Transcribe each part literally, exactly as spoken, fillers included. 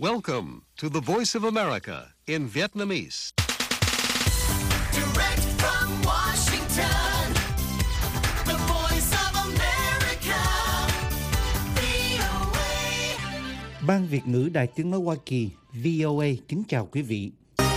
Welcome to the Voice of America in Vietnamese. Direct from Washington, the Voice of America, vê o a. Ban Việt ngữ Đài Tiếng nói Hoa Kỳ vê o a kính chào quý vị.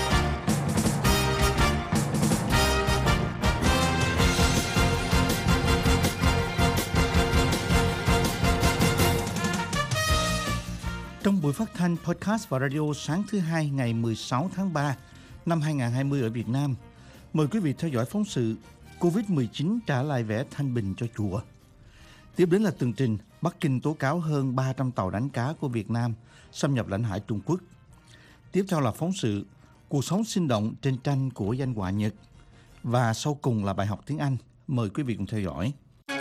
Trong buổi phát thanh podcast và radio sáng thứ hai ngày mười sáu tháng ba năm hai nghìn không trăm hai mươi ở Việt Nam, mời quý vị theo dõi phóng sự covid mười chín trả lại vẻ thanh bình cho chùa. Tiếp đến là tường trình Bắc Kinh tố cáo hơn ba trăm tàu đánh cá của Việt Nam xâm nhập lãnh hải Trung Quốc. Tiếp theo là phóng sự cuộc sống sinh động trên tranh của danh họa Nhật. Và sau cùng là bài học tiếng Anh. Mời quý vị cùng theo dõi.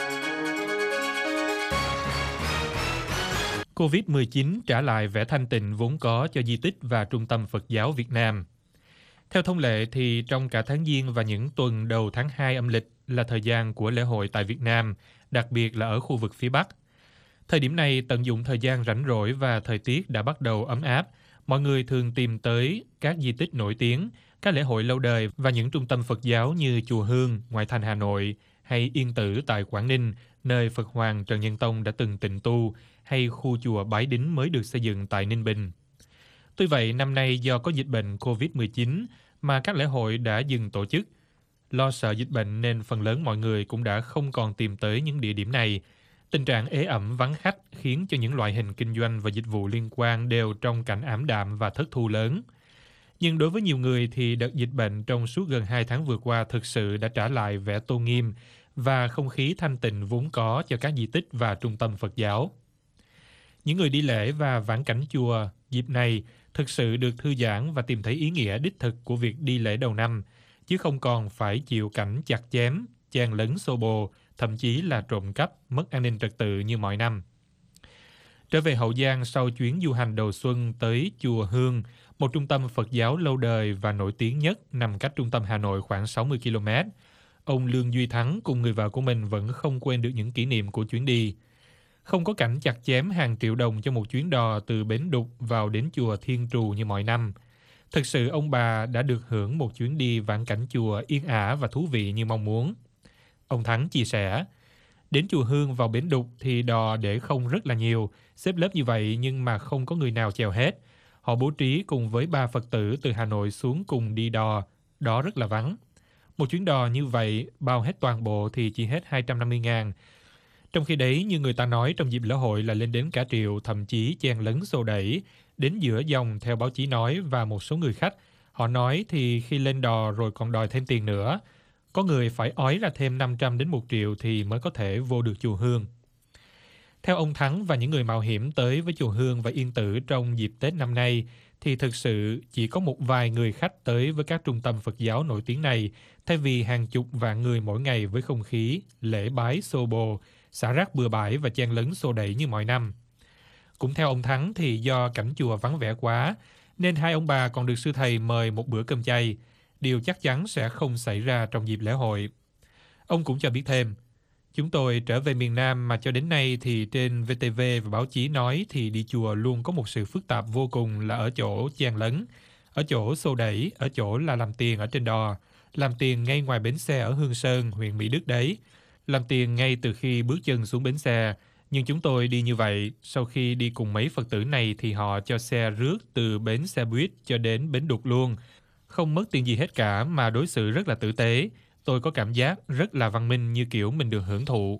covid mười chín trả lại vẻ thanh tịnh vốn có cho di tích và trung tâm Phật giáo Việt Nam. Theo thông lệ thì trong cả tháng Giêng và những tuần đầu tháng hai âm lịch là thời gian của lễ hội tại Việt Nam, đặc biệt là ở khu vực phía Bắc. Thời điểm này tận dụng thời gian rảnh rỗi và thời tiết đã bắt đầu ấm áp, mọi người thường tìm tới các di tích nổi tiếng, các lễ hội lâu đời và những trung tâm Phật giáo như Chùa Hương, ngoại thành Hà Nội, hay Yên Tử tại Quảng Ninh, nơi Phật Hoàng Trần Nhân Tông đã từng tịnh tu, hay khu chùa Bái Đính mới được xây dựng tại Ninh Bình. Tuy vậy, năm nay do có dịch bệnh covid mười chín mà các lễ hội đã dừng tổ chức. Lo sợ dịch bệnh nên phần lớn mọi người cũng đã không còn tìm tới những địa điểm này. Tình trạng ế ẩm vắng khách khiến cho những loại hình kinh doanh và dịch vụ liên quan đều trong cảnh ảm đạm và thất thu lớn. Nhưng đối với nhiều người thì đợt dịch bệnh trong suốt gần hai tháng vừa qua thực sự đã trả lại vẻ tôn nghiêm và không khí thanh tịnh vốn có cho các di tích và trung tâm Phật giáo. Những người đi lễ và vãn cảnh chùa dịp này thực sự được thư giãn và tìm thấy ý nghĩa đích thực của việc đi lễ đầu năm, chứ không còn phải chịu cảnh chặt chém, chen lấn xô bồ, thậm chí là trộm cắp, mất an ninh trật tự như mọi năm. Trở về Hậu Giang sau chuyến du hành đầu xuân tới Chùa Hương, một trung tâm Phật giáo lâu đời và nổi tiếng nhất nằm cách trung tâm Hà Nội khoảng sáu mươi ki lô mét, ông Lương Duy Thắng cùng người vợ của mình vẫn không quên được những kỷ niệm của chuyến đi. Không có cảnh chặt chém hàng triệu đồng cho một chuyến đò từ Bến Đục vào đến chùa Thiên Trù như mọi năm. Thực sự ông bà đã được hưởng một chuyến đi vãn cảnh chùa yên ả và thú vị như mong muốn. Ông Thắng chia sẻ, đến chùa Hương vào Bến Đục thì đò để không rất là nhiều, xếp lớp như vậy nhưng mà không có người nào chèo hết. Họ bố trí cùng với ba Phật tử từ Hà Nội xuống cùng đi đò, đó rất là vắng. Một chuyến đò như vậy bao hết toàn bộ thì chỉ hết hai trăm năm mươi ngàn. Trong khi đấy, như người ta nói trong dịp lễ hội là lên đến cả triệu, thậm chí chen lấn xô đẩy, đến giữa dòng theo báo chí nói và một số người khách. Họ nói thì khi lên đò rồi còn đòi thêm tiền nữa. Có người phải ói ra thêm năm trăm đến một triệu thì mới có thể vô được chùa Hương. Theo ông Thắng và những người mạo hiểm tới với chùa Hương và Yên Tử trong dịp Tết năm nay, thì thực sự chỉ có một vài người khách tới với các trung tâm Phật giáo nổi tiếng này, thay vì hàng chục vạn người mỗi ngày với không khí lễ bái xô bồ, xả rác bừa bãi và chen lấn xô đẩy như mọi năm. Cũng theo ông Thắng thì do cảnh chùa vắng vẻ quá, nên hai ông bà còn được sư thầy mời một bữa cơm chay, điều chắc chắn sẽ không xảy ra trong dịp lễ hội. Ông cũng cho biết thêm, chúng tôi trở về miền Nam mà cho đến nay thì trên vê tê vê và báo chí nói thì đi chùa luôn có một sự phức tạp vô cùng là ở chỗ chen lấn, ở chỗ xô đẩy, ở chỗ là làm tiền ở trên đò, làm tiền ngay ngoài bến xe ở Hương Sơn, huyện Mỹ Đức đấy. Làm tiền ngay từ khi bước chân xuống bến xe. Nhưng chúng tôi đi như vậy, sau khi đi cùng mấy Phật tử này thì họ cho xe rước từ bến xe buýt cho đến bến Đục luôn. Không mất tiền gì hết cả mà đối xử rất là tử tế. Tôi có cảm giác rất là văn minh như kiểu mình được hưởng thụ.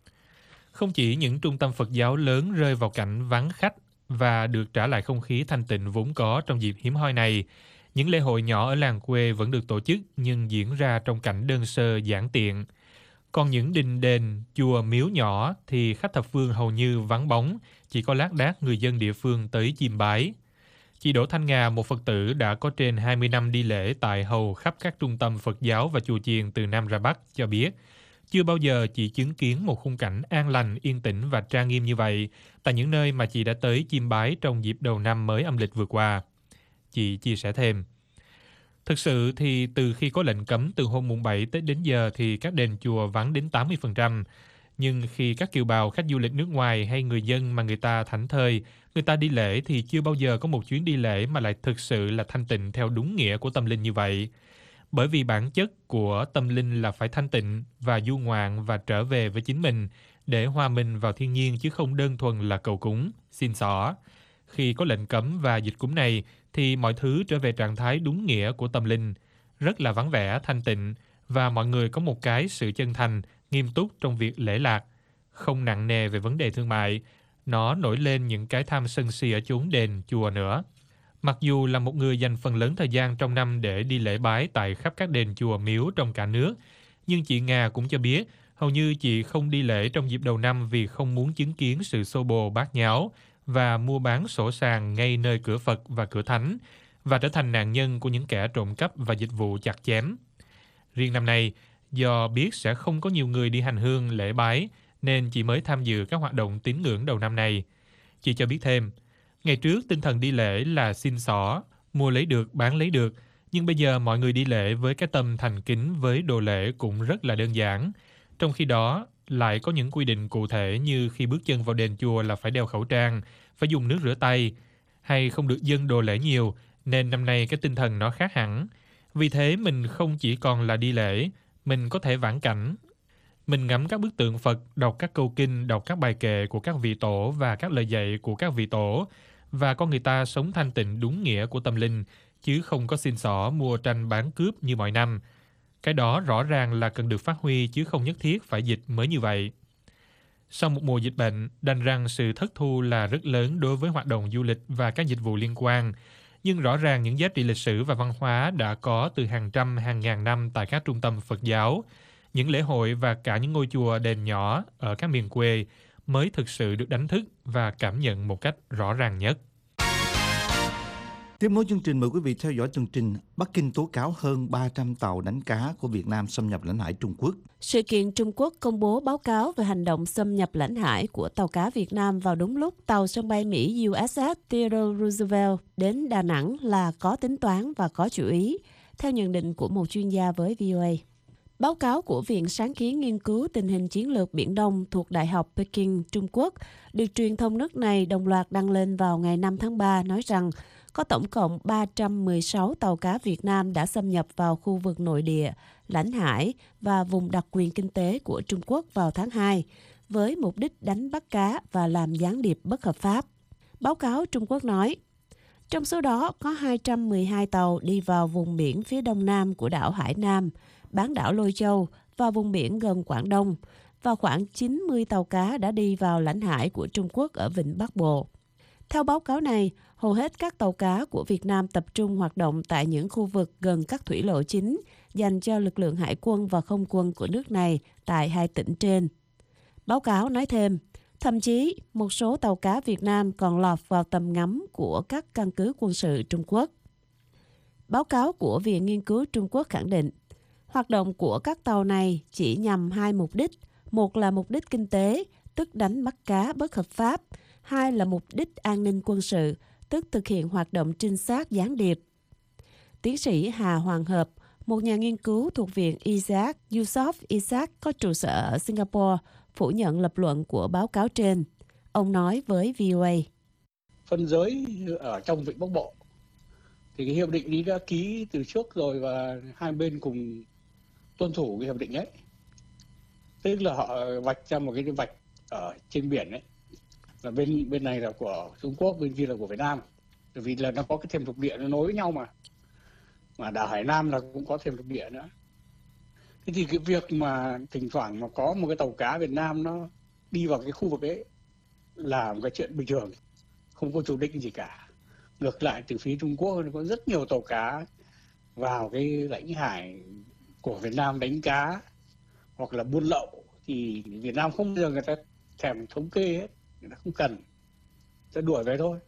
Không chỉ những trung tâm Phật giáo lớn rơi vào cảnh vắng khách và được trả lại không khí thanh tịnh vốn có trong dịp hiếm hoi này, những lễ hội nhỏ ở làng quê vẫn được tổ chức nhưng diễn ra trong cảnh đơn sơ giản tiện. Còn những đình đền, chùa, miếu nhỏ thì khách thập phương hầu như vắng bóng, chỉ có lác đác người dân địa phương tới chiêm bái. Chị Đỗ Thanh Nga, một Phật tử đã có trên hai mươi năm đi lễ tại hầu khắp các trung tâm Phật giáo và chùa chiền từ Nam ra Bắc, cho biết chưa bao giờ chị chứng kiến một khung cảnh an lành, yên tĩnh và trang nghiêm như vậy tại những nơi mà chị đã tới chiêm bái trong dịp đầu năm mới âm lịch vừa qua. Chị chia sẻ thêm, thực sự thì từ khi có lệnh cấm từ hôm mùng bảy Tết đến giờ thì các đền chùa vắng đến tám mươi phần trăm. Nhưng khi các kiều bào, khách du lịch nước ngoài hay người dân mà người ta thảnh thơi, người ta đi lễ thì chưa bao giờ có một chuyến đi lễ mà lại thực sự là thanh tịnh theo đúng nghĩa của tâm linh như vậy. Bởi vì bản chất của tâm linh là phải thanh tịnh và du ngoạn và trở về với chính mình để hòa mình vào thiên nhiên, chứ không đơn thuần là cầu cúng, xin xỏ. Khi có lệnh cấm và dịch cúng này thì mọi thứ trở về trạng thái đúng nghĩa của tâm linh, rất là vắng vẻ, thanh tịnh, và mọi người có một cái sự chân thành, nghiêm túc trong việc lễ lạc, không nặng nề về vấn đề thương mại. Nó nổi lên những cái tham sân si ở chốn đền, chùa nữa. Mặc dù là một người dành phần lớn thời gian trong năm để đi lễ bái tại khắp các đền chùa miếu trong cả nước, nhưng chị Nga cũng cho biết hầu như chị không đi lễ trong dịp đầu năm vì không muốn chứng kiến sự xô bồ bát nháo và mua bán sổ sàng ngay nơi cửa Phật và cửa Thánh, và trở thành nạn nhân của những kẻ trộm cắp và dịch vụ chặt chém. Riêng năm nay, do biết sẽ không có nhiều người đi hành hương lễ bái, nên chị mới tham dự các hoạt động tín ngưỡng đầu năm này. Chị cho biết thêm, ngày trước tinh thần đi lễ là xin xỏ, mua lấy được, bán lấy được, nhưng bây giờ mọi người đi lễ với cái tâm thành kính với đồ lễ cũng rất là đơn giản. Trong khi đó, lại có những quy định cụ thể như khi bước chân vào đền chùa là phải đeo khẩu trang, phải dùng nước rửa tay, hay không được dâng đồ lễ nhiều, nên năm nay cái tinh thần nó khác hẳn. Vì thế mình không chỉ còn là đi lễ, mình có thể vãn cảnh. Mình ngắm các bức tượng Phật, đọc các câu kinh, đọc các bài kệ của các vị tổ và các lời dạy của các vị tổ, và con người ta sống thanh tịnh đúng nghĩa của tâm linh, chứ không có xin xỏ mua tranh bán cướp như mọi năm. Cái đó rõ ràng là cần được phát huy chứ không nhất thiết phải dịch mới như vậy. Sau một mùa dịch bệnh, đành rằng sự thất thu là rất lớn đối với hoạt động du lịch và các dịch vụ liên quan. Nhưng rõ ràng những giá trị lịch sử và văn hóa đã có từ hàng trăm, hàng ngàn năm tại các trung tâm Phật giáo, những lễ hội và cả những ngôi chùa đền nhỏ ở các miền quê mới thực sự được đánh thức và cảm nhận một cách rõ ràng nhất. Tiếp nối chương trình, mời quý vị theo dõi tường trình Bắc Kinh tố cáo hơn ba trăm tàu đánh cá của Việt Nam xâm nhập lãnh hải Trung Quốc. Sự kiện Trung Quốc công bố báo cáo về hành động xâm nhập lãnh hải của tàu cá Việt Nam vào đúng lúc tàu sân bay Mỹ u ét ét Theodore Roosevelt đến Đà Nẵng là có tính toán và có chủ ý, theo nhận định của một chuyên gia với vê o a. Báo cáo của Viện Sáng kiến Nghiên cứu Tình hình Chiến lược Biển Đông thuộc Đại học Peking, Trung Quốc, được truyền thông nước này đồng loạt đăng lên vào ngày năm tháng ba nói rằng có tổng cộng ba trăm mười sáu tàu cá Việt Nam đã xâm nhập vào khu vực nội địa, lãnh hải và vùng đặc quyền kinh tế của Trung Quốc vào tháng hai, với mục đích đánh bắt cá và làm gián điệp bất hợp pháp. Báo cáo Trung Quốc nói, trong số đó có hai trăm mười hai tàu đi vào vùng biển phía đông nam của đảo Hải Nam, bán đảo Lôi Châu và vùng biển gần Quảng Đông, và khoảng chín mươi tàu cá đã đi vào lãnh hải của Trung Quốc ở Vịnh Bắc Bộ. Theo báo cáo này, hầu hết các tàu cá của Việt Nam tập trung hoạt động tại những khu vực gần các thủy lộ chính dành cho lực lượng hải quân và không quân của nước này tại hai tỉnh trên. Báo cáo nói thêm, thậm chí một số tàu cá Việt Nam còn lọt vào tầm ngắm của các căn cứ quân sự Trung Quốc. Báo cáo của Viện Nghiên cứu Trung Quốc khẳng định, hoạt động của các tàu này chỉ nhằm hai mục đích. Một là mục đích kinh tế, tức đánh bắt cá bất hợp pháp. Hai là mục đích an ninh quân sự, tức thực hiện hoạt động trinh sát gián điệp. Tiến sĩ Hà Hoàng Hợp, một nhà nghiên cứu thuộc Viện Isaac Yusof Isaac có trụ sở ở Singapore, phủ nhận lập luận của báo cáo trên. Ông nói với vê o a. Phân giới ở trong Vịnh Bắc Bộ, thì cái hiệp địnhนี้đã ký từ trước rồi và hai bên cùng tuân thủ cái hiệp định ấy. Tức là họ vạch ra một cái vạch ở trên biển ấy. Là bên bên này là của Trung Quốc, bên kia là của Việt Nam. Bởi vì là nó có cái thềm lục địa nó nối với nhau mà. Mà đảo Hải Nam là cũng có thềm lục địa nữa. Thế thì cái việc mà thỉnh thoảng mà có một cái tàu cá Việt Nam nó đi vào cái khu vực ấy là một cái chuyện bình thường, không có chủ đích gì cả. Ngược lại từ phía Trung Quốc có rất nhiều tàu cá vào cái lãnh hải của Việt Nam đánh cá hoặc là buôn lậu, thì Việt Nam không bao giờ người ta thèm thống kê hết, người ta không cần, ta đuổi về thôi.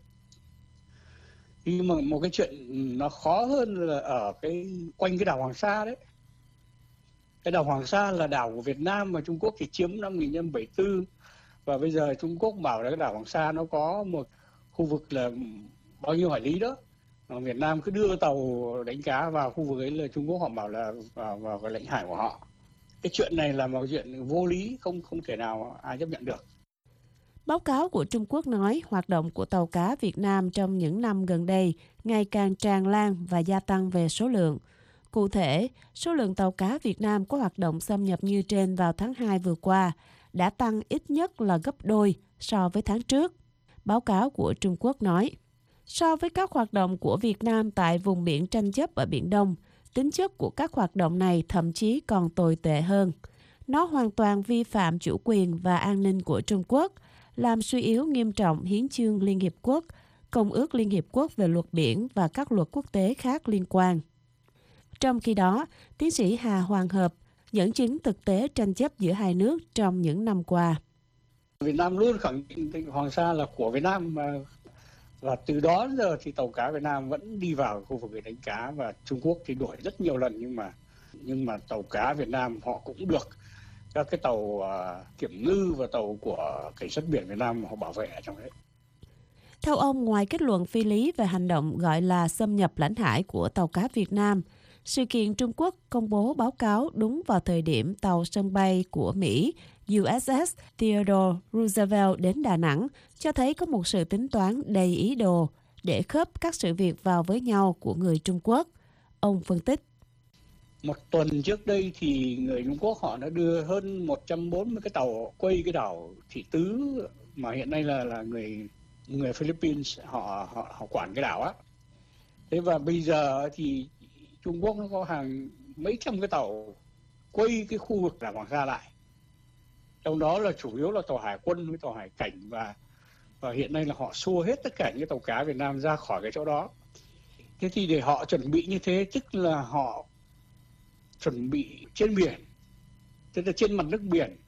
Nhưng mà một cái chuyện nó khó hơn là ở cái quanh cái đảo Hoàng Sa đấy. Cái đảo Hoàng Sa là đảo của Việt Nam mà Trung Quốc thì chiếm năm một nghìn chín trăm bảy mươi tư, và bây giờ Trung Quốc bảo là cái đảo Hoàng Sa nó có một khu vực là bao nhiêu hải lý đó. Mà Việt Nam cứ đưa tàu đánh cá vào khu vực ấy là Trung Quốc họ bảo là vào, vào cái lãnh hải của họ. cái chuyện này là một chuyện vô lý, không không thể nào ai chấp nhận được. Báo cáo của Trung Quốc nói hoạt động của tàu cá Việt Nam trong những năm gần đây ngày càng tràn lan và gia tăng về số lượng. Cụ thể, số lượng tàu cá Việt Nam có hoạt động xâm nhập như trên vào tháng hai vừa qua đã tăng ít nhất là gấp đôi so với tháng trước. Báo cáo của Trung Quốc nói, so với các hoạt động của Việt Nam tại vùng biển tranh chấp ở Biển Đông, tính chất của các hoạt động này thậm chí còn tồi tệ hơn. Nó hoàn toàn vi phạm chủ quyền và an ninh của Trung Quốc, làm suy yếu nghiêm trọng hiến chương Liên Hiệp Quốc, Công ước Liên Hiệp Quốc về luật biển và các luật quốc tế khác liên quan. Trong khi đó, tiến sĩ Hà Hoàng Hợp dẫn chứng thực tế tranh chấp giữa hai nước trong những năm qua. Việt Nam luôn khẳng định Hoàng Sa là của Việt Nam, mà và từ đó đến giờ thì tàu cá Việt Nam vẫn đi vào khu vực để đánh cá, và Trung Quốc thì đuổi rất nhiều lần, nhưng mà nhưng mà tàu cá Việt Nam họ cũng được các cái tàu uh, kiểm ngư và tàu của cảnh sát biển Việt Nam họ bảo vệ ở trong đấy. Theo ông, ngoài kết luận phi lý về hành động gọi là xâm nhập lãnh hải của tàu cá Việt Nam, sự kiện Trung Quốc công bố báo cáo đúng vào thời điểm tàu sân bay của Mỹ u ét ét Theodore Roosevelt đến Đà Nẵng cho thấy có một sự tính toán đầy ý đồ để khớp các sự việc vào với nhau của người Trung Quốc. Ông phân tích. Một tuần trước đây thì người Trung Quốc họ đã đưa hơn một trăm bốn mươi cái tàu quay cái đảo Thị Tứ, mà hiện nay là là người người Philippines họ họ họ quản cái đảo á. Thế và bây giờ thì Trung Quốc nó có hàng mấy trăm cái tàu quay cái khu vực đảo Hoàng Sa lại. Trong đó là chủ yếu là tàu hải quân với tàu hải cảnh, và và hiện nay là họ xua hết tất cả những cái tàu cá Việt Nam ra khỏi cái chỗ đó. Thế thì để họ chuẩn bị như thế, tức là họ chuẩn bị trên biển, tức là trên mặt nước biển,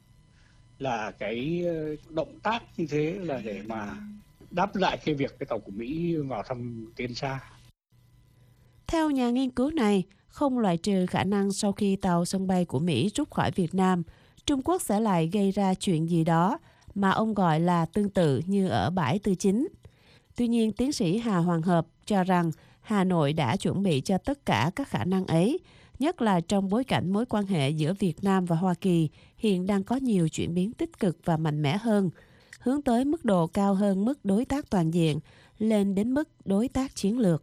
là cái động tác như thế là để mà đáp lại cái việc cái tàu của Mỹ vào thăm Tiên Sa. Theo nhà nghiên cứu này, không loại trừ khả năng sau khi tàu sân bay của Mỹ rút khỏi Việt Nam, Trung Quốc sẽ lại gây ra chuyện gì đó mà ông gọi là tương tự như ở bãi Tư Chính. Tuy nhiên, tiến sĩ Hà Hoàng Hợp cho rằng Hà Nội đã chuẩn bị cho tất cả các khả năng ấy, nhất là trong bối cảnh mối quan hệ giữa Việt Nam và Hoa Kỳ hiện đang có nhiều chuyển biến tích cực và mạnh mẽ hơn, hướng tới mức độ cao hơn mức đối tác toàn diện, lên đến mức đối tác chiến lược.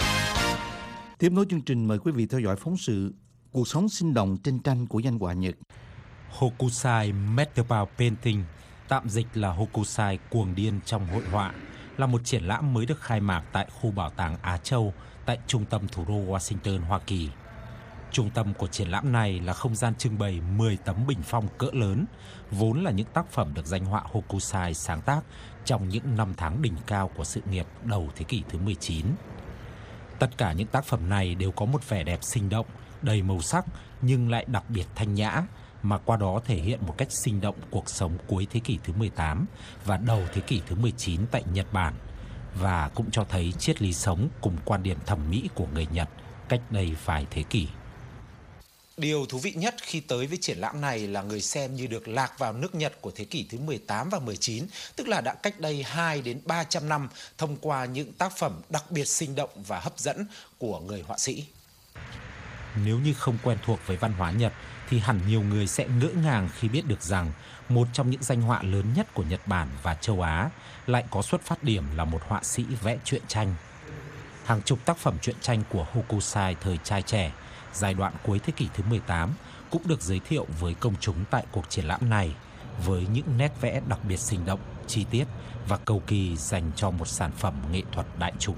Tiếp nối chương trình, mời quý vị theo dõi phóng sự Cuộc sống sinh động trên tranh của danh họa Nhật. Hokusai Metal Painting, tạm dịch là Hokusai cuồng điên trong hội họa, là một triển lãm mới được khai mạc tại khu bảo tàng Á Châu tại trung tâm thủ đô Washington, Hoa Kỳ. Trung tâm của triển lãm này là không gian trưng bày mười tấm bình phong cỡ lớn, vốn là những tác phẩm được danh họa Hokusai sáng tác trong những năm tháng đỉnh cao của sự nghiệp đầu thế kỷ thứ mười chín. Tất cả những tác phẩm này đều có một vẻ đẹp sinh động, đầy màu sắc nhưng lại đặc biệt thanh nhã, mà qua đó thể hiện một cách sinh động cuộc sống cuối thế kỷ thứ mười tám và đầu thế kỷ thứ mười chín tại Nhật Bản, và cũng cho thấy triết lý sống cùng quan điểm thẩm mỹ của người Nhật cách đây vài thế kỷ. Điều thú vị nhất khi tới với triển lãm này là người xem như được lạc vào nước Nhật của thế kỷ thứ mười tám và mười chín, tức là đã cách đây hai đến ba trăm năm, thông qua những tác phẩm đặc biệt sinh động và hấp dẫn của người họa sĩ. Nếu như không quen thuộc với văn hóa Nhật thì hẳn nhiều người sẽ ngỡ ngàng khi biết được rằng một trong những danh họa lớn nhất của Nhật Bản và châu Á lại có xuất phát điểm là một họa sĩ vẽ truyện tranh. Hàng chục tác phẩm truyện tranh của Hokusai thời trai trẻ, giai đoạn cuối thế kỷ thứ mười tám cũng được giới thiệu với công chúng tại cuộc triển lãm này, với những nét vẽ đặc biệt sinh động, chi tiết và cầu kỳ dành cho một sản phẩm nghệ thuật đại chúng.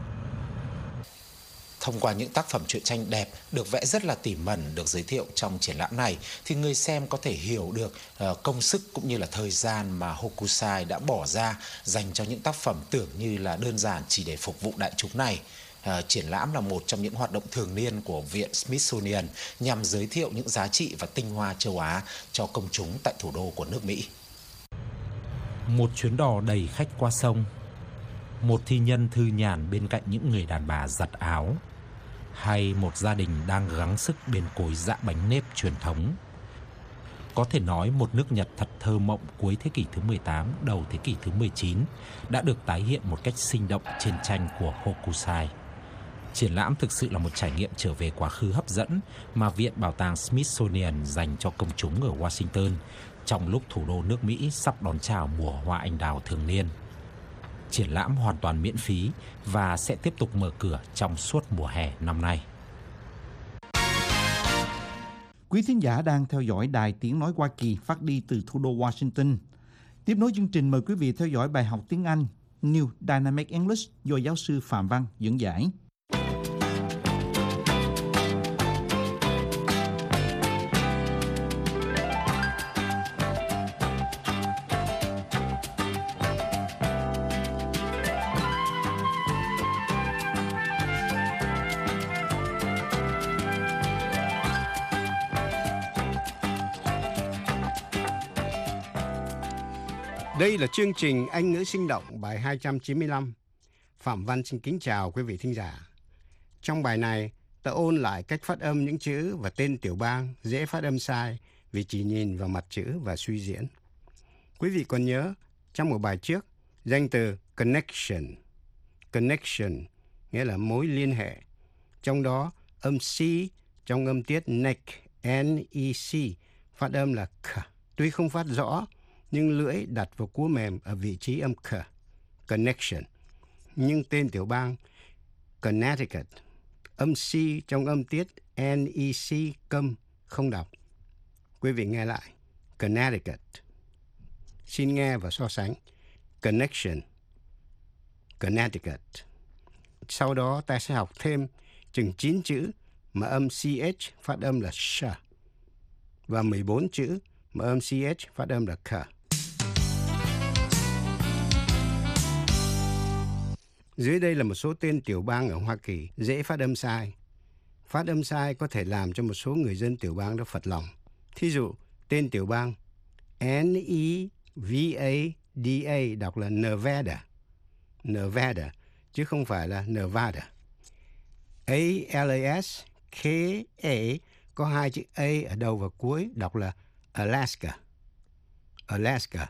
Thông qua những tác phẩm truyện tranh đẹp được vẽ rất là tỉ mẩn được giới thiệu trong triển lãm này, thì người xem có thể hiểu được uh, công sức cũng như là thời gian mà Hokusai đã bỏ ra dành cho những tác phẩm tưởng như là đơn giản chỉ để phục vụ đại chúng này. Uh, triển lãm là một trong những hoạt động thường niên của Viện Smithsonian nhằm giới thiệu những giá trị và tinh hoa châu Á cho công chúng tại thủ đô của nước Mỹ. Một chuyến đò đầy khách qua sông, một thi nhân thư nhàn bên cạnh những người đàn bà giặt áo, hay một gia đình đang gắng sức bên cối giã bánh nếp truyền thống. Có thể nói một nước Nhật thật thơ mộng cuối thế kỷ thứ mười tám, đầu thế kỷ thứ mười chín đã được tái hiện một cách sinh động trên tranh của Hokusai. Triển lãm thực sự là một trải nghiệm trở về quá khứ hấp dẫn mà Viện Bảo tàng Smithsonian dành cho công chúng ở Washington trong lúc thủ đô nước Mỹ sắp đón chào mùa hoa anh đào thường niên. Triển lãm hoàn toàn miễn phí và sẽ tiếp tục mở cửa trong suốt mùa hè năm nay. Quý thính giả đang theo dõi Đài Tiếng Nói Hoa Kỳ phát đi từ thủ đô Washington. Tiếp nối chương trình, mời quý vị theo dõi bài học tiếng Anh New Dynamic English do giáo sư Phạm Văn dẫn giải. Đây là chương trình Anh ngữ sinh động bài hai trăm chín mươi lăm. Phạm Văn xin kính chào quý vị thính giả. Trong bài này, ta ôn lại cách phát âm những chữ và tên tiểu bang dễ phát âm sai vì chỉ nhìn vào mặt chữ và suy diễn. Quý vị còn nhớ, trong một bài trước, danh từ connection, connection nghĩa là mối liên hệ. Trong đó, âm C trong âm tiết neck, N E C, phát âm là k. Tuy không phát rõ, nhưng lưỡi đặt vào cua mềm ở vị trí âm k, connection. Nhưng tên tiểu bang Connecticut, âm C trong âm tiết N E C câm không đọc. Quý vị nghe lại, Connecticut. Xin nghe và so sánh. Connection, Connecticut. Sau đó ta sẽ học thêm chừng chín chữ mà âm C H phát âm là sh và mười bốn chữ mà âm C H phát âm là k. Dưới đây là một số tên tiểu bang ở Hoa Kỳ dễ phát âm sai. Phát âm sai có thể làm cho một số người dân tiểu bang đó phật lòng. Thí dụ, tên tiểu bang N E V A D A đọc là Nevada, Nevada, chứ không phải là Nevada. A L A S K A có hai chữ A ở đầu và cuối đọc là Alaska, Alaska.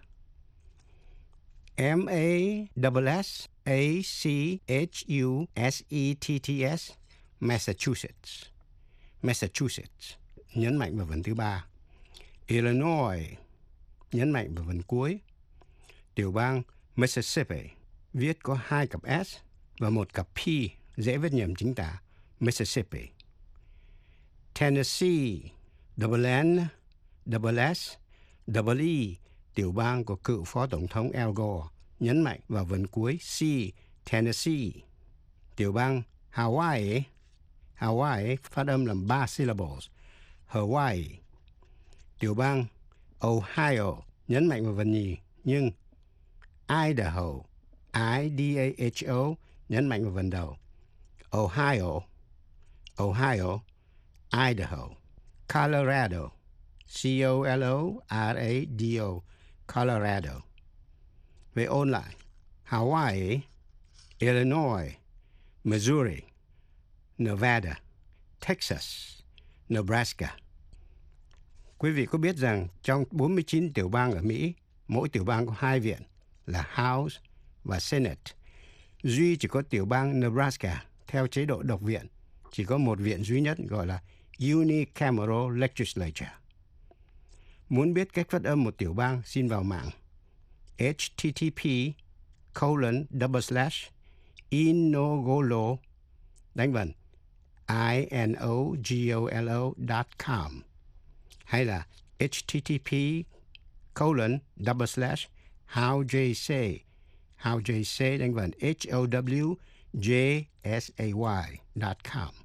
M A S S A C H U S E T T S, Massachusetts, Massachusetts. Nhấn mạnh vào vần thứ ba. Illinois, nhấn mạnh vào vần cuối. Tiểu bang Mississippi, viết có hai cặp S và một cặp P, dễ viết nhầm chính tả, Mississippi. Tennessee, double N, double S, double E, tiểu bang của cựu Phó Tổng thống Al Gore, nhấn mạnh vào vần cuối C, Tennessee. Tiểu bang Hawaii, Hawaii phát âm làm ba syllables, Hawaii. Tiểu bang Ohio, nhấn mạnh vào vần nhì, nhưng Idaho, I D A H O, nhấn mạnh vào vần đầu, Ohio, Ohio, Idaho. Colorado, C O L O R A D O, Colorado. Về ôn lại, Hawaii, Illinois, Missouri, Nevada, Texas, Nebraska. Quý vị có biết rằng trong bốn mươi chín tiểu bang ở Mỹ, mỗi tiểu bang có hai viện là House và Senate. Duy chỉ có tiểu bang Nebraska theo chế độ độc viện, chỉ có một viện duy nhất gọi là Unicameral Legislature. Muốn biết cách phát âm một tiểu bang, xin vào mạng H T T P colon double slash inogolo đánh vần I N O G O L O dot com hay là H T T P colon double slash how j say how j say đánh vần H O W J S A Y dot com.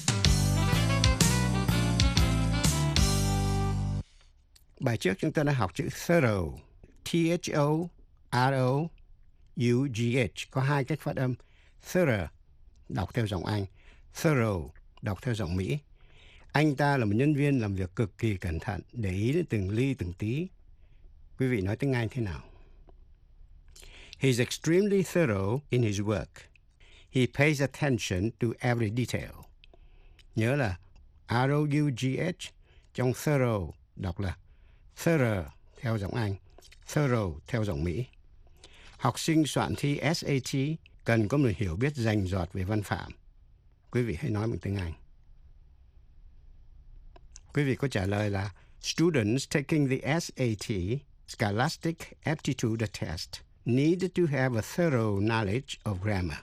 Bài trước chúng ta đã học chữ thorough, T H O R O U G H, có hai cách phát âm. Thorough đọc theo giọng Anh, thorough đọc theo giọng Mỹ. Anh ta là một nhân viên làm việc cực kỳ cẩn thận, để ý đến từng ly từng tí. Quý vị nói tiếng Anh thế nào? He's extremely thorough in his work. He pays attention to every detail. Nhớ là R O U G H trong thorough đọc là thorough theo giọng Anh, thorough theo giọng Mỹ. Học sinh soạn thi S A T cần có một hiểu biết rành rọt về văn phạm. Quý vị hãy nói bằng tiếng Anh. Quý vị có trả lời là Students taking the ét a tê, Scholastic Aptitude Test, need to have a thorough knowledge of grammar.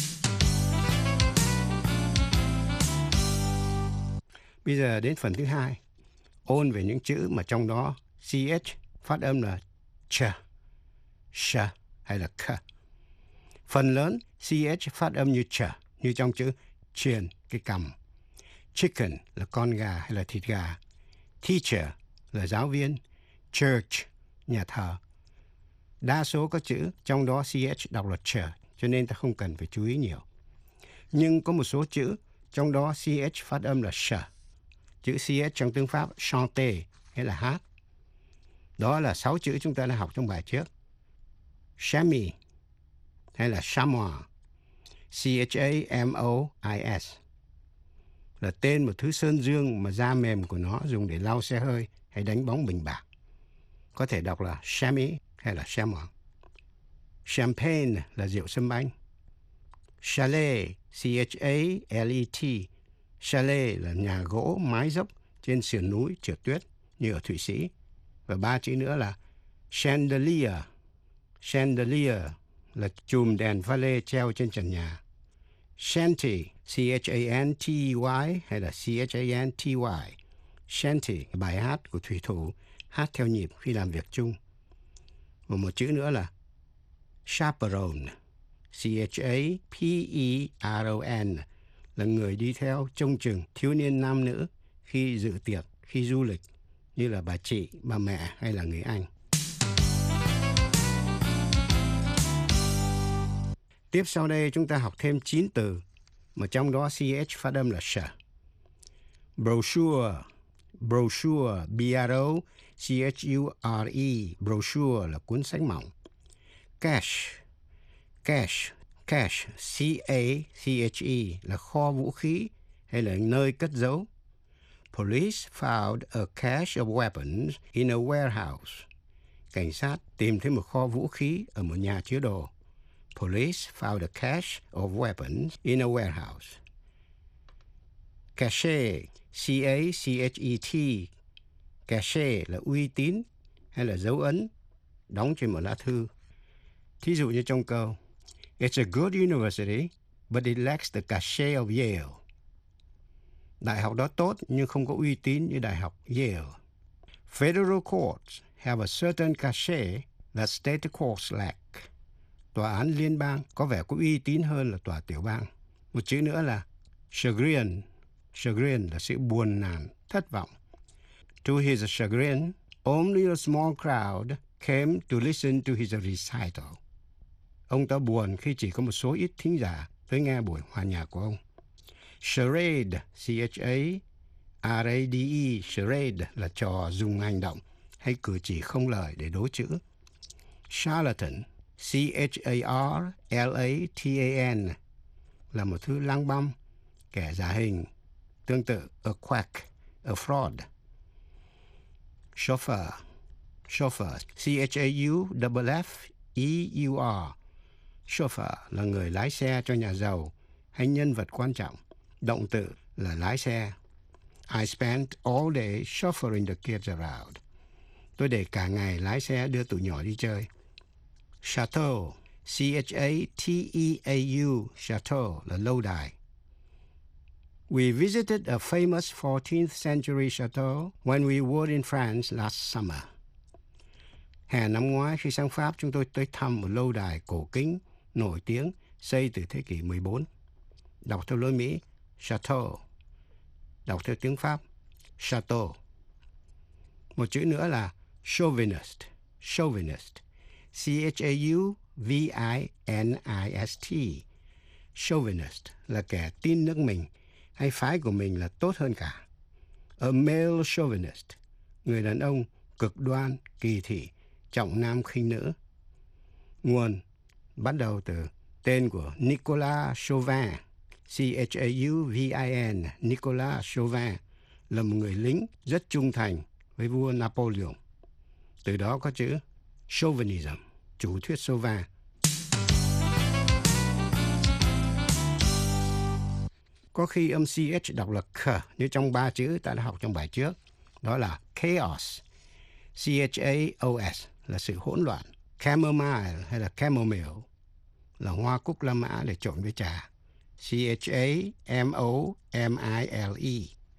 Bây giờ đến phần thứ hai, ôn về những chữ mà trong đó ch phát âm là ch, sh hay là k. Phần lớn ch phát âm như ch, như trong chữ trên, cái cằm. Chicken là con gà hay là thịt gà. Teacher là giáo viên. Church, nhà thờ. Đa số các chữ trong đó ch đọc là ch, cho nên ta không cần phải chú ý nhiều. Nhưng có một số chữ trong đó ch phát âm là sh. Chữ ch trong tiếng Pháp chanter hay là hát. Đó là sáu chữ chúng ta đã học trong bài trước. Chamois hay là chamois. C H A M O I S là tên một thứ sơn dương mà da mềm của nó dùng để lau xe hơi hay đánh bóng bình bạc. Có thể đọc là chamois hay là chamois. Champagne là rượu sâm banh. Chalet, C H A L E T. Chalet là nhà gỗ mái dốc trên sườn núi trượt tuyết như ở Thụy Sĩ. Và ba chữ nữa là chandelier. Chandelier là chùm đèn pha lê treo trên trần nhà. Shanty, C H A N T Y hay là C H A N T Y. Shanty, bài hát của thủy thủ hát theo nhịp khi làm việc chung. Và một chữ nữa là chaperone, C H A P E R O N, là người đi theo trông chừng thiếu niên nam nữ khi dự tiệc, khi du lịch, như là bà chị, bà mẹ hay là người anh. Tiếp sau đây chúng ta học thêm chín từ mà trong đó ch phát âm là sh. Brochure, brochure, B R O C H U R E, brochure là cuốn sách mỏng. Cache, cache, cache, C A C H E là kho vũ khí hay là nơi cất giấu. Police found a cache of weapons in a warehouse. Cảnh sát tìm thấy một kho vũ khí ở một nhà chứa đồ. Police found a cache of weapons in a warehouse. Cache, C A C H E T. Cache là uy tín hay là dấu ấn đóng trên một lá thư. Thí dụ như trong câu, It's a good university, but it lacks the cachet of Yale. Đại học đó tốt nhưng không có uy tín như Đại học Yale. Federal courts have a certain cachet that state courts lack. Tòa án liên bang có vẻ có uy tín hơn là tòa tiểu bang. Một chữ nữa là chagrin. Chagrin là sự buồn nản, thất vọng. To his chagrin, only a small crowd came to listen to his recital. Ông ta buồn khi chỉ có một số ít thính giả tới nghe buổi hòa nhạc của ông. Charade, C H A R A D E, charade là trò dùng hành động hay cử chỉ không lời để đố chữ. Charlatan, C H A R L A T A N là một thứ lang băm, kẻ giả hình, tương tự a quack, a fraud. Chauffeur, chauffeur, C H A U F F E U R. Chauffeur là người lái xe cho nhà giàu hay nhân vật quan trọng. Động từ là lái xe. I spent all day chauffeuring the kids around. Tôi để cả ngày lái xe đưa tụi nhỏ đi chơi. Chateau, C H A T E A U, chateau là lâu đài. We visited a famous fourteenth century chateau when we were in France last summer. Hè năm ngoái khi sang Pháp, chúng tôi tới thăm một lâu đài cổ kính nổi tiếng xây từ thế kỷ mười bốn. Đọc theo lối Mỹ, chateau. Đọc theo tiếng Pháp, chateau. Một chữ nữa là chauvinist. Chauvinist. C H A U V I N I S T. Chauvinist là kẻ tin nước mình hay phái của mình là tốt hơn cả. A male chauvinist, người đàn ông cực đoan, kỳ thị, trọng nam khinh nữ. Nguồn bắt đầu từ tên của Nicolas Chauvin, C H A U V I N, Nicolas Chauvin là một người lính rất trung thành với vua Napoleon. Từ đó có chữ chauvinism, chủ thuyết Chauvin. Có khi âm xê hát đọc là k, như trong ba chữ ta đã học trong bài trước. Đó là chaos. C H A O S là sự hỗn loạn. Chamomile hay là chamomile là hoa cúc la mã để trộn với trà. C H A M O M I L E.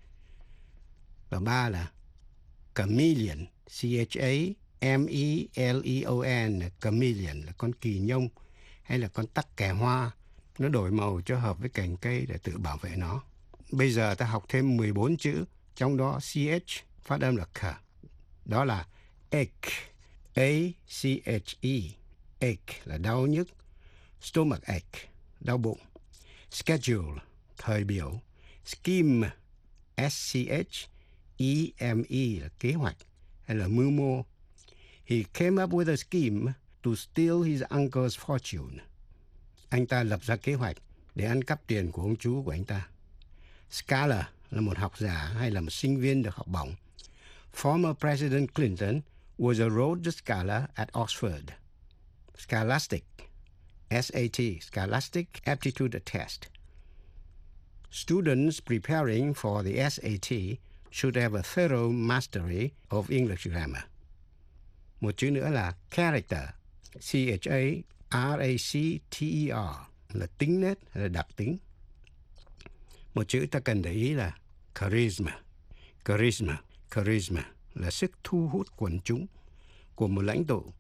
Và ba là chameleon. C H A M E L E O N. Chameleon là con kỳ nhông hay là con tắc kè hoa. Nó đổi màu cho hợp với cành cây để tự bảo vệ nó. Bây giờ ta học thêm mười bốn chữ, trong đó C H phát âm là k. Đó là ache, A C H E. Ache là đau nhức. Stomach ache, đau bụng. Schedule, thời biểu. Scheme, S C H E M E là kế hoạch hay là mưu mô. He came up with a scheme to steal his uncle's fortune. Anh ta lập ra kế hoạch để ăn cắp tiền của ông chú của anh ta. Scholar là một học giả hay là một sinh viên được học bổng. Former President Clinton was a Rhodes Scholar at Oxford. Scholastic, S A T, Scholastic Aptitude Test. Students preparing for the S A T should have a thorough mastery of English grammar. Một chữ nữa là character, C H A R A C T E R, là tính nết hay là đặc tính. Một chữ ta cần để ý là charisma. Charisma, charisma là sức thu hút quần chúng của một lãnh tụ.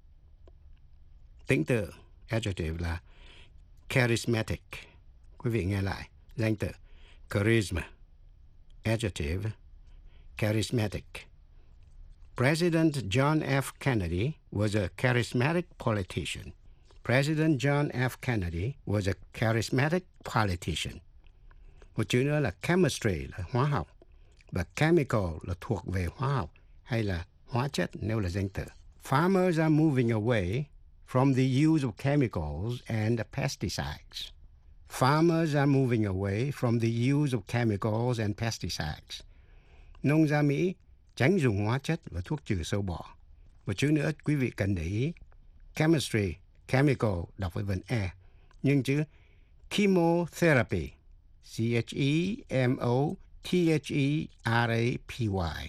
Tính từ, adjective là charismatic. Quý vị nghe lại, danh từ charisma, adjective charismatic. President John F. Kennedy was a charismatic politician. President John F. Kennedy was a charismatic politician. Một chữ nữa là chemistry là hóa học và chemical là thuộc về hóa học hay là hóa chất nếu là danh từ. Farmers are moving away from the use of chemicals and pesticides. Farmers are moving away from the use of chemicals and pesticides. Nông gia Mỹ tránh dùng hóa chất và thuốc trừ sâu bọ. Một chữ nữa quý vị cần để ý. Chemistry, chemical đọc với vần E. Nhưng chữ chemotherapy, C H E M O T H E R A P Y.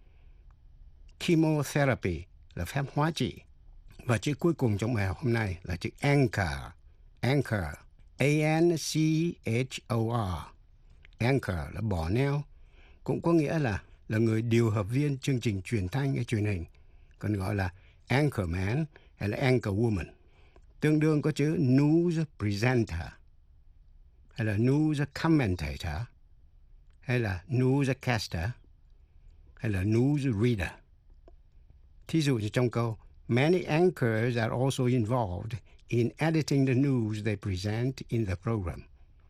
Chemotherapy là phép hóa trị. Và chữ cuối cùng trong bài học hôm nay là chữ anchor. Anchor, A N C H O R. Anchor là bỏ neo, cũng có nghĩa là là người điều hợp viên chương trình truyền thanh hay truyền hình, còn gọi là anchorman hay là anchor woman. Tương đương có chữ news presenter hay là news commentator hay là newscaster hay là news reader. Thí dụ như trong câu many anchors are also involved in editing the news they present in the program.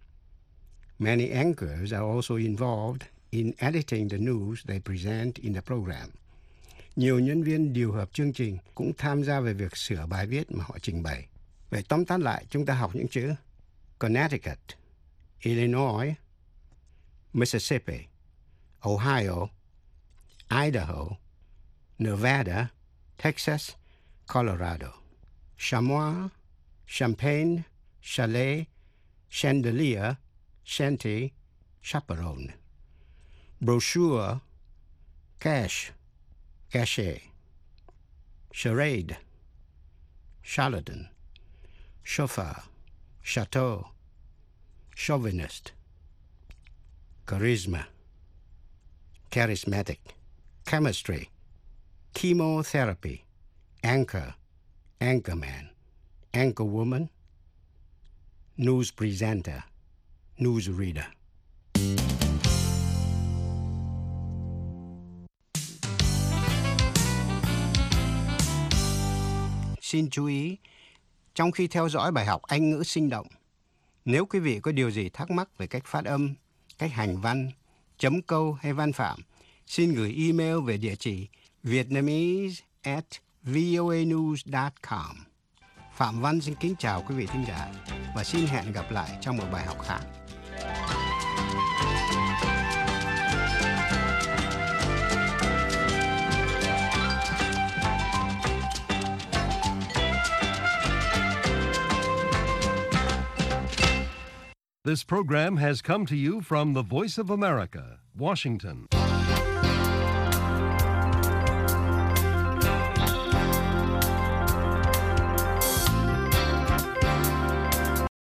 Many anchors are also involved in editing the news they present in the program. Nhiều nhân viên điều hợp chương trình cũng tham gia về việc sửa bài viết mà họ trình bày. Vậy tóm tắt lại, chúng ta học những chữ Connecticut, Illinois, Mississippi, Ohio, Idaho, Nevada, Texas, Colorado. Chamois, Champagne, Chalet, Chandelier, Shanty, Chaperone. Brochure, Cash, Cachet. Charade, Charlatan. Chauffeur, Chateau, Chauvinist. Charisma, Charismatic. Chemistry, Chemotherapy. Anchor, Anchorman. Anchor woman. News presenter, news reader. Xin chú ý, trong khi theo dõi bài học Anh ngữ sinh động, nếu quý vị có điều gì thắc mắc về cách phát âm, cách hành văn, chấm câu hay văn phạm, xin gửi email về địa chỉ vietnamese at voanews dot com. Phạm Văn xin kính chào quý vị thính giả và xin hẹn gặp lại trong một bài học khác. This program has come to you from the Voice of America, Washington.